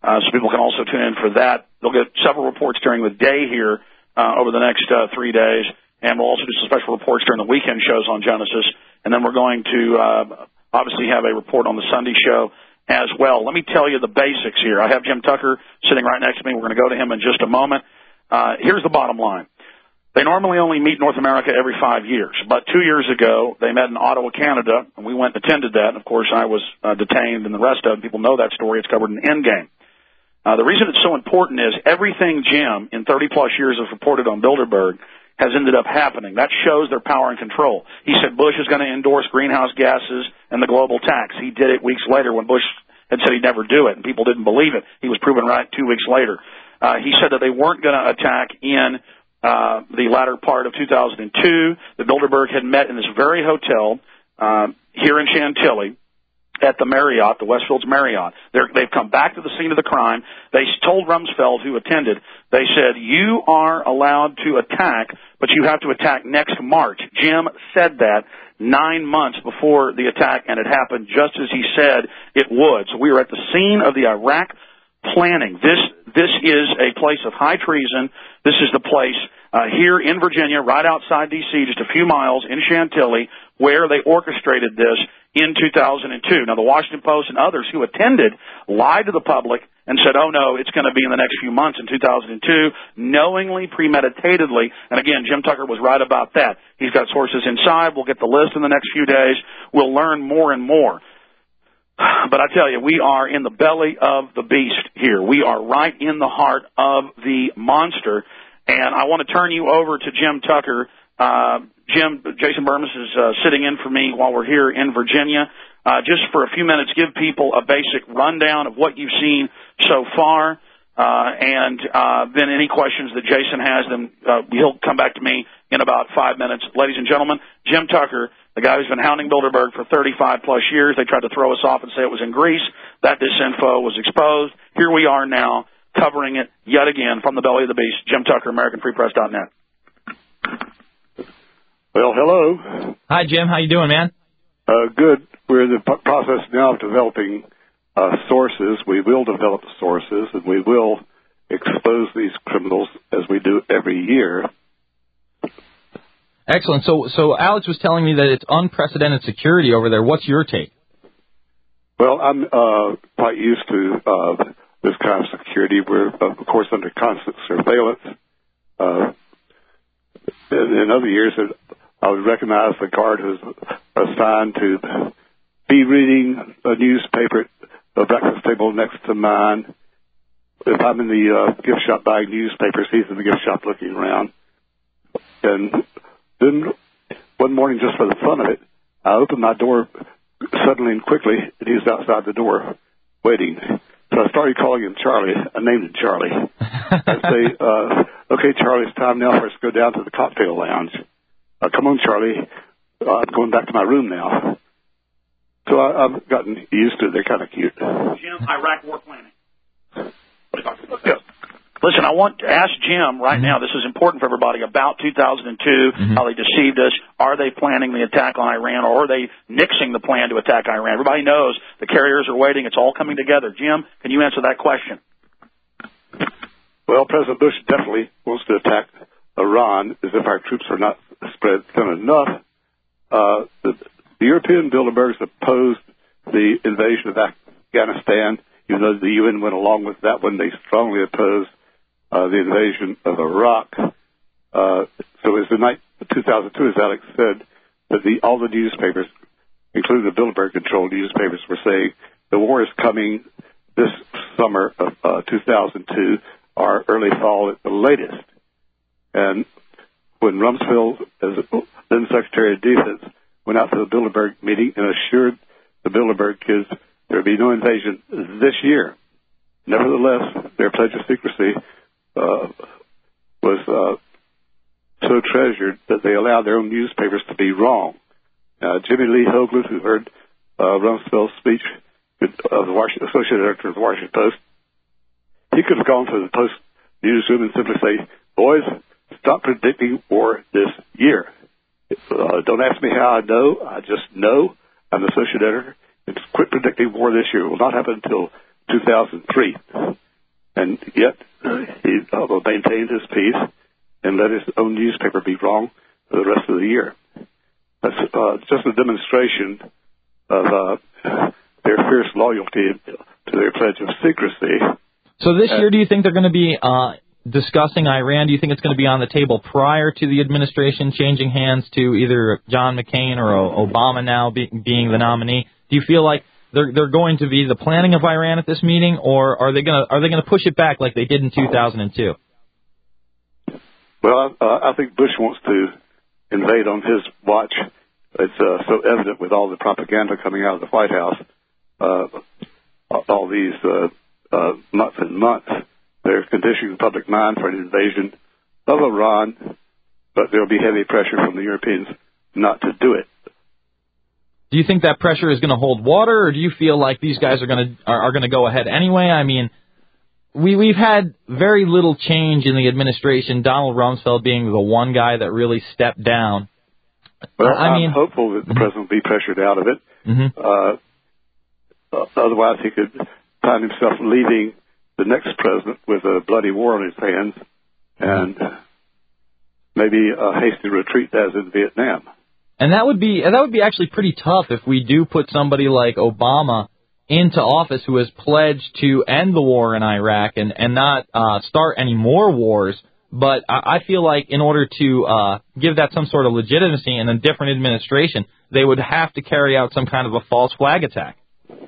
S8: so people can also tune in for that. They'll get several reports during the day here over the next 3 days, and we'll also do some special reports during the weekend shows on Genesis, and then we're going to obviously have a report on the Sunday show as well. Let me tell you the basics here. I have Jim Tucker sitting right next to me. We're going to go to him in just a moment. Here's the bottom line. They normally only meet North America every 5 years, but 2 years ago they met in Ottawa, Canada, and we went and attended that. And of course, I was detained, and the rest of them, people know that story. It's covered in Endgame. The reason it's so important is everything Jim, in 30-plus years, has reported on Bilderberg has ended up happening. That shows their power and control. He said Bush is going to endorse greenhouse gases and the global tax. He did it weeks later when Bush had said he'd never do it, and people didn't believe it. He was proven right 2 weeks later. He said that they weren't going to attack in the latter part of 2002. The Bilderberg had met in this very hotel here in Chantilly at the Marriott, the Westfields Marriott. They've come back to the scene of the crime. They told Rumsfeld, who attended, they said, you are allowed to attack, but you have to attack next March. Jim said that 9 months before the attack, and it happened just as he said it would. So we are at the scene of the Iraq planning. This is a place of high treason. This is the place here in Virginia, right outside D.C., just a few miles in Chantilly, where they orchestrated this in 2002. Now, the Washington Post and others who attended lied to the public and said, oh, no, it's going to be in the next few months in 2002, knowingly, premeditatedly. And again, Jim Tucker was right about that. He's got sources inside. We'll get the list in the next few days. We'll learn more and more. But I tell you, we are in the belly of the beast here. We are right in the heart of the monster. And I want to turn you over to Jim Tucker. Jason Bermas is sitting in for me while we're here in Virginia. Just for a few minutes, give people a basic rundown of what you've seen so far, and then any questions that Jason has, then he'll come back to me in about 5 minutes. Ladies and gentlemen, Jim Tucker, the guy who's been hounding Bilderberg for 35-plus years. They tried to throw us off and say it was in Greece. That disinfo was exposed. Here we are now, covering it yet again from the belly of the beast. Jim Tucker, AmericanFreePress.net.
S16: Well, hello.
S2: Hi, Jim. How you doing, man?
S16: Good. We're in the process now of developing sources. We will develop sources, and we will expose these criminals as we do every year.
S2: Excellent. So Alex was telling me that it's unprecedented security over there. What's your take?
S16: Well, I'm quite used to this kind of security. We're, of course, under constant surveillance. In other years, I would recognize the guard who's assigned to be reading a newspaper at the breakfast table next to mine. If I'm in the gift shop buying newspapers, he's in the gift shop looking around. And then one morning, just for the fun of it, I opened my door suddenly and quickly, and he was outside the door waiting. So I started calling him Charlie. I named him Charlie. I'd say, okay, Charlie, it's time now for us to go down to the cocktail lounge. Come on, Charlie. I'm going back to my room now. So I've gotten used to it. They're kind of cute.
S8: Jim, Iraq war planning. Yeah. Listen, I want to ask Jim right now, this is important for everybody, about 2002, how they deceived us. Are they planning the attack on Iran, or are they nixing the plan to attack Iran? Everybody knows the carriers are waiting. It's all coming together. Jim, can you answer that question?
S16: Well, President Bush definitely wants to attack Iran, as if our troops are not spread thin enough. The European Bilderbergs opposed the invasion of Afghanistan, even though the UN went along with that one. They strongly opposed the invasion of Iraq. So it was the night of 2002, as Alex said, that all the newspapers, including the Bilderberg-controlled newspapers, were saying the war is coming this summer of 2002, or early fall at the latest. And when Rumsfeld, as then Secretary of Defense, went out to the Bilderberg meeting and assured the Bilderberg kids there would be no invasion this year, nevertheless, their pledge of secrecy was so treasured that they allowed their own newspapers to be wrong. Jimmy Lee Hoagland, who heard Rumsfeld's speech, the Associated Editor of the Washington Post, he could have gone to the Post newsroom and simply say, boys, stop predicting war this year. Don't ask me how I know. I just know. I'm the Associated Editor. Quit predicting war this year. It will not happen until 2003. And yet he maintained his peace and let his own newspaper be wrong for the rest of the year. That's just a demonstration of their fierce loyalty to their pledge of secrecy.
S2: So this year, do you think they're going to be discussing Iran? Do you think it's going to be on the table prior to the administration changing hands to either John McCain or Obama now being the nominee? Do you feel like they're going to be the planning of Iran at this meeting, or are they going to push it back like they did in 2002?
S16: Well, I think Bush wants to invade on his watch. It's so evident with all the propaganda coming out of the White House, all these months and months. They're conditioning the public mind for an invasion of Iran, but there'll be heavy pressure from the Europeans not to do it.
S2: Do you think that pressure is going to hold water, or do you feel like these guys are going to go ahead anyway? I mean, we've had very little change in the administration, Donald Rumsfeld being the one guy that really stepped down.
S16: Well, I'm hopeful that the president will be pressured out of it.
S2: Mm-hmm.
S16: Otherwise, he could find himself leaving the next president with a bloody war on his hands and maybe a hasty retreat as in Vietnam.
S2: And that would be actually pretty tough if we do put somebody like Obama into office who has pledged to end the war in Iraq and not start any more wars. But I feel like in order to give that some sort of legitimacy in a different administration, they would have to carry out some kind of a false flag attack.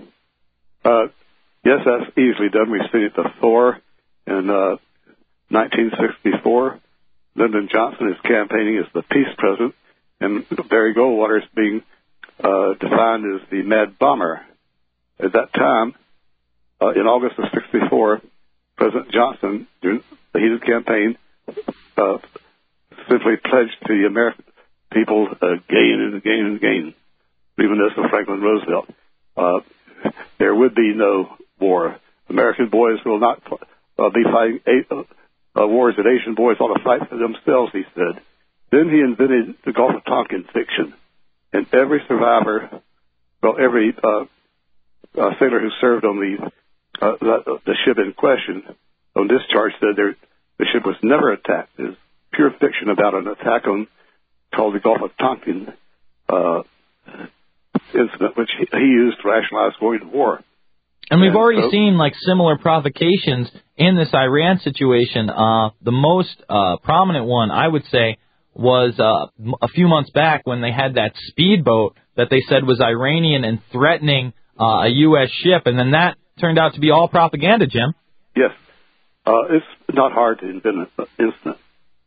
S16: Yes, that's easily done. We've seen it before. In 1964, Lyndon Johnson is campaigning as the peace president, and Barry Goldwater is being defined as the mad bomber. At that time, in August of 64, President Johnson, during the heated campaign, simply pledged to the American people again and again and again, reminiscent of Franklin Roosevelt, there would be no war. American boys will not be fighting wars that Asian boys ought to fight for themselves, he said. Then he invented the Gulf of Tonkin fiction. And every survivor, every sailor who served on the ship in question on discharge said the ship was never attacked. It's pure fiction about an attack called the Gulf of Tonkin incident, which he used to rationalize going to war.
S2: And we've already seen like similar provocations in this Iran situation. The most prominent one, I would say, was a few months back when they had that speedboat that they said was Iranian and threatening a U.S. ship, and then that turned out to be all propaganda, Jim.
S16: Yes. It's not hard to invent an incident.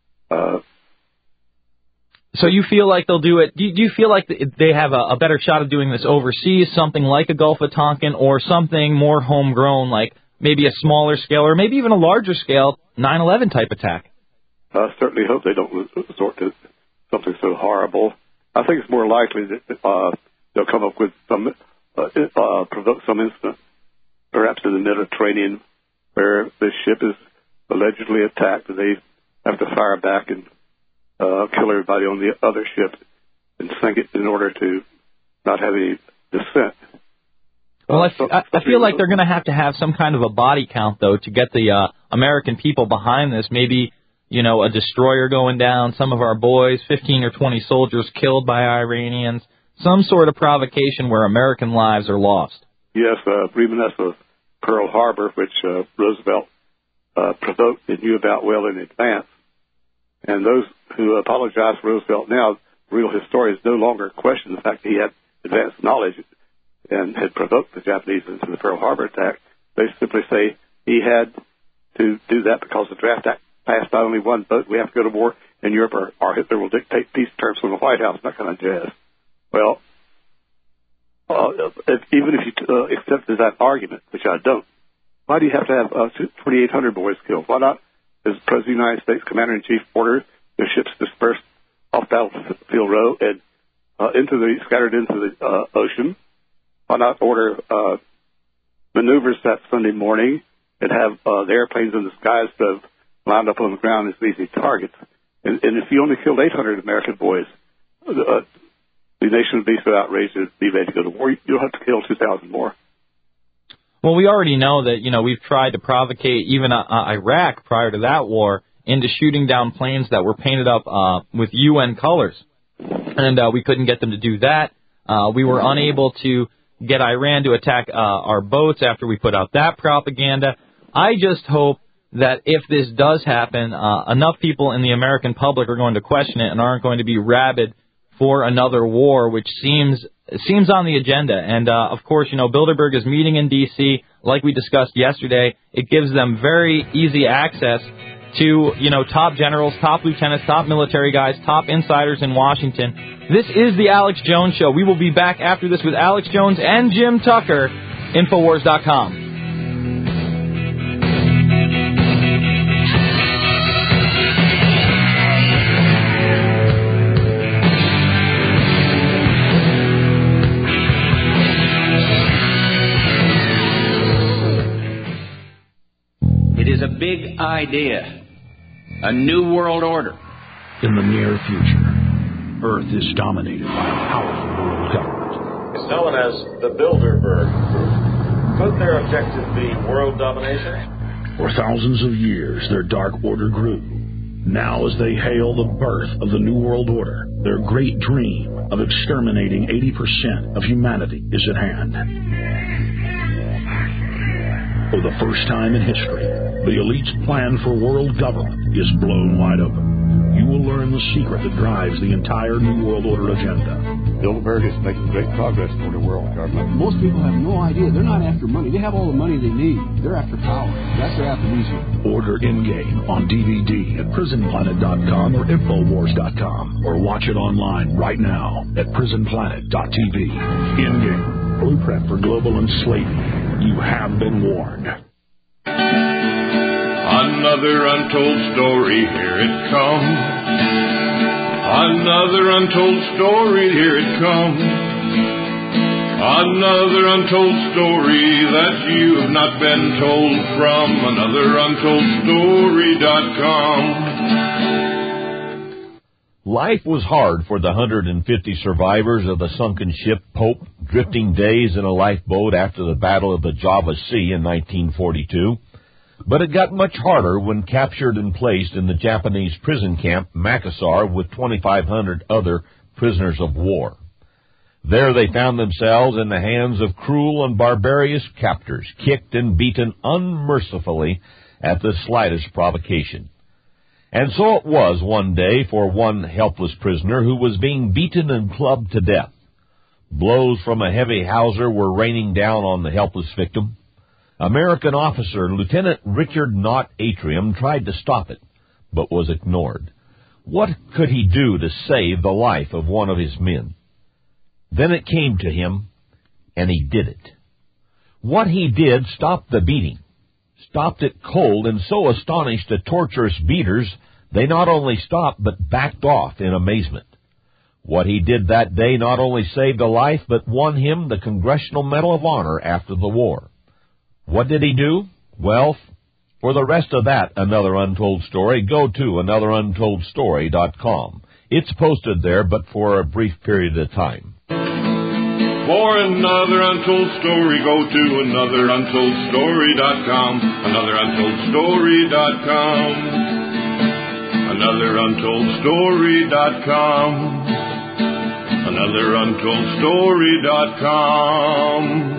S2: So you feel like they'll do it? Do you feel like they have a better shot of doing this overseas, something like a Gulf of Tonkin, or something more homegrown, like maybe a smaller scale, or maybe even a larger scale 9/11 type attack?
S16: I certainly hope they don't resort to something so horrible. I think it's more likely that they'll come up with provoke some incident, perhaps in the Mediterranean, where this ship is allegedly attacked and they have to fire back and kill everybody on the other ship and sink it in order to not have any descent.
S2: Well, I feel like they're going to have some kind of a body count, though, to get the American people behind this. Maybe, a destroyer going down, some of our boys, 15 or 20 soldiers killed by Iranians, some sort of provocation where American lives are lost. Yes,
S16: reminiscent of Pearl Harbor, which Roosevelt provoked and knew about well in advance. And those who apologize for Roosevelt now, real historians no longer question the fact that he had advanced knowledge and had provoked the Japanese into the Pearl Harbor attack. They simply say he had to do that because the Draft Act passed by only one vote. We have to go to war in Europe or Hitler will dictate peace terms from the White House, that kind of jazz. Well, even if you accepted that argument, which I don't, why do you have to have 2,800 boys killed? Why not, as President of the United States Commander-in-Chief, order the ships dispersed off Battlefield Row and scattered into the ocean? Why not order maneuvers that Sunday morning and have the airplanes in the skies lined up on the ground as easy targets? And if you only killed 800 American boys, the nation would be so outraged it would be ready to go to war. You don't have to kill 2,000 more.
S2: Well, we already know that, we've tried to provocate even Iraq prior to that war into shooting down planes that were painted up with UN colors. And we couldn't get them to do that. We were unable to get Iran to attack our boats after we put out that propaganda. I just hope that if this does happen, enough people in the American public are going to question it and aren't going to be rabid for another war, which seems on the agenda. And, of course, Bilderberg is meeting in D.C. like we discussed yesterday. It gives them very easy access to, top generals, top lieutenants, top military guys, top insiders in Washington. This is the Alex Jones Show. We will be back after this with Alex Jones and Jim Tucker, Infowars.com.
S17: It is a big idea. A new world order.
S4: In the near future, Earth is dominated by a powerful world government.
S18: It's known as the Bilderberg Group. Could their objective be world domination?
S4: For thousands of years, their dark order grew. Now, as they hail the birth of the New World Order, their great dream of exterminating 80% of humanity is at hand. For the first time in history, the elite's plan for world government is blown wide open. You will learn the secret that drives the entire New World Order agenda.
S19: Bilderberg is making great progress toward a world government.
S20: Most people have no idea. They're not after money. They have all the money they need. They're after power. That's their aphrodisiac.
S4: Order In-Game on DVD at PrisonPlanet.com or Infowars.com, or watch it online right now at PrisonPlanet.tv. In-Game, blueprint for global enslavement. You have been warned.
S21: Another untold story, here it comes. Another untold story, here it comes. Another untold story that you have not been told from AnotherUntoldStory.com.
S22: Life was hard for the 150 survivors of the sunken ship Pope, drifting days in a lifeboat after the Battle of the Java Sea in 1942. But it got much harder when captured and placed in the Japanese prison camp Makassar with 2,500 other prisoners of war. There they found themselves in the hands of cruel and barbarous captors, kicked and beaten unmercifully at the slightest provocation. And so it was one day for one helpless prisoner who was being beaten and clubbed to death. Blows from a heavy howitzer were raining down on the helpless victim. American officer Lieutenant Richard Knott Atrium tried to stop it, but was ignored. What could he do to save the life of one of his men? Then it came to him, and he did it. What he did stopped the beating, stopped it cold, and so astonished the torturous beaters, they not only stopped, but backed off in amazement. What he did that day not only saved a life, but won him the Congressional Medal of Honor after the war. What did he do? Well, for the rest of that Another Untold Story, go to AnotherUntoldStory.com. It's posted there, but for a brief period of time.
S21: For another untold story, go to AnotherUntoldStory.com. AnotherUntoldStory.com. AnotherUntoldStory.com. AnotherUntoldStory.com.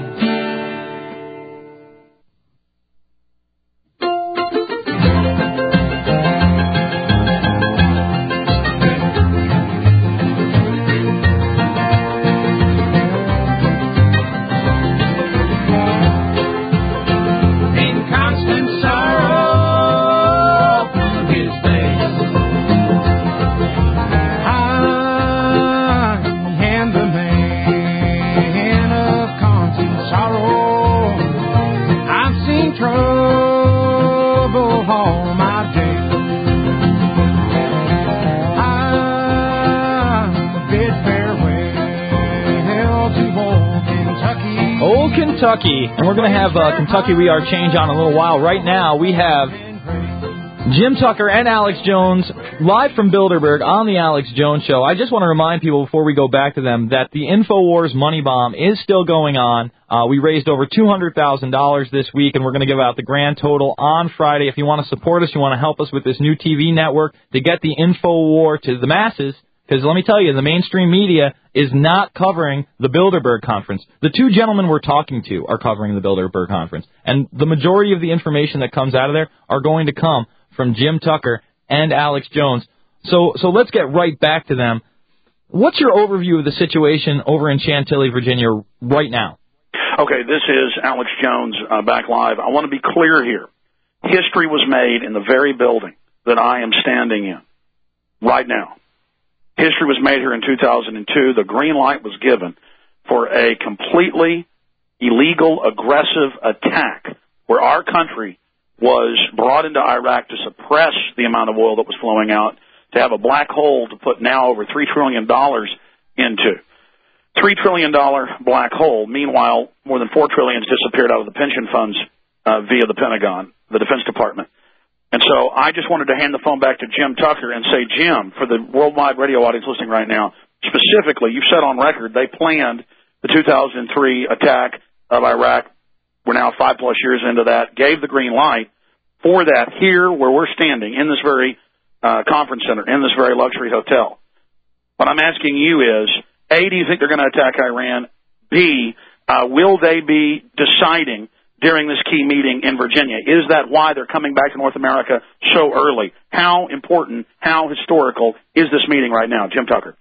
S2: Kentucky, and we're going to have Kentucky We Are Change on in a little while. Right now, we have Jim Tucker and Alex Jones, live from Bilderberg on the Alex Jones Show. I just want to remind people before we go back to them that the InfoWars Money Bomb is still going on. We raised over $200,000 this week, and we're going to give out the grand total on Friday. If you want to support us, you want to help us with this new TV network to get the InfoWar to the masses, because let me tell you, the mainstream media is not covering the Bilderberg Conference. The two gentlemen we're talking to are covering the Bilderberg Conference, and the majority of the information that comes out of there are going to come from Jim Tucker and Alex Jones. So let's get right back to them. What's your overview of the situation over in Chantilly, Virginia, right now?
S3: Okay, this is Alex Jones back live. I want to be clear here. History was made in the very building that I am standing in right now. History was made here in 2002. The green light was given for a completely illegal, aggressive attack where our country was brought into Iraq to suppress the amount of oil that was flowing out, to have a black hole to put now over $3 trillion into. $3 trillion black hole. Meanwhile, more than $4 trillion has disappeared out of the pension funds via the Pentagon, the Defense Department. And so I just wanted to hand the phone back to Jim Tucker and say, Jim, for the worldwide radio audience listening right now, specifically, you've said on record they planned the 2003 attack of Iraq. We're now 5+ years into that, gave the green light for that here where we're standing in this very conference center, in this very luxury hotel. What I'm asking you is, A, do you think they're going to attack Iran? B, will they be deciding during this key meeting in Virginia? Is that why they're coming back to North America so early? How important, how historical is this meeting right now? Jim Tucker.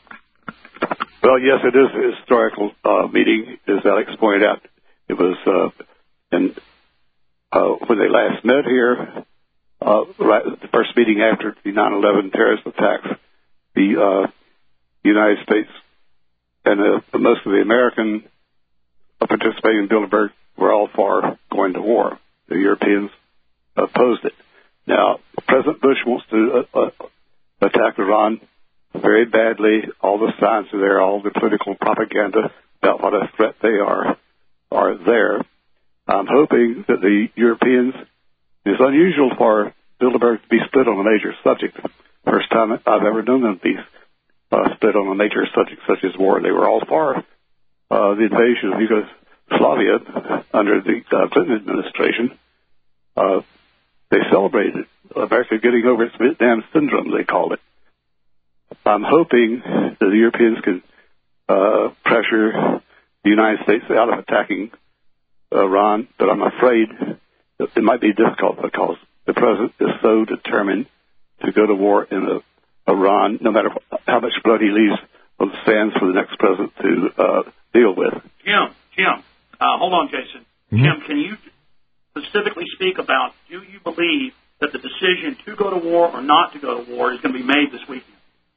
S16: Well, yes, it is a historical meeting, as Alex pointed out. It was when they last met here, right the first meeting after the 9/11 terrorist attacks, the United States and most of the American participating in Bilderberg were all for going to war. The Europeans opposed it. Now, President Bush wants to attack Iran very badly. All the signs are there, all the political propaganda about what a threat they are there. I'm hoping that the Europeans, it's unusual for Bilderberg to be split on a major subject. First time I've ever known them to be split on a major subject such as war. They were all for the invasion of Yugoslavia under the Clinton administration. They celebrated America getting over its Vietnam syndrome, they called it. I'm hoping that the Europeans can pressure the United States out of attacking Iran, but I'm afraid that it might be difficult because the president is so determined to go to war in Iran, no matter how much blood he leaves on the sands for the next president to deal with.
S3: Jim, hold on, Jason. Mm-hmm. Jim, can you specifically speak about, do you believe that the decision to go to war or not to go to war is going to be made this weekend?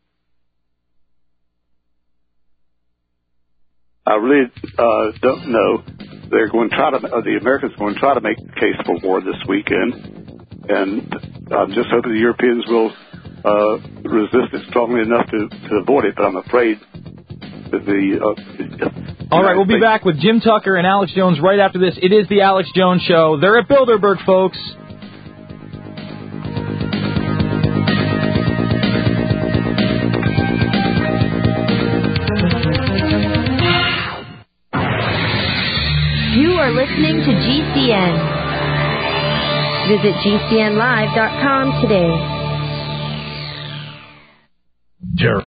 S16: I really don't know. They're going to try to. The Americans are going to try to make the case for war this weekend, and I'm just hoping the Europeans will resist it strongly enough to avoid it. But I'm afraid that the.
S2: All right, we'll be back with Jim Tucker and Alex Jones right after this. It is the Alex Jones Show. They're at Bilderberg, folks.
S6: You are listening to GCN. Visit GCNlive.com today.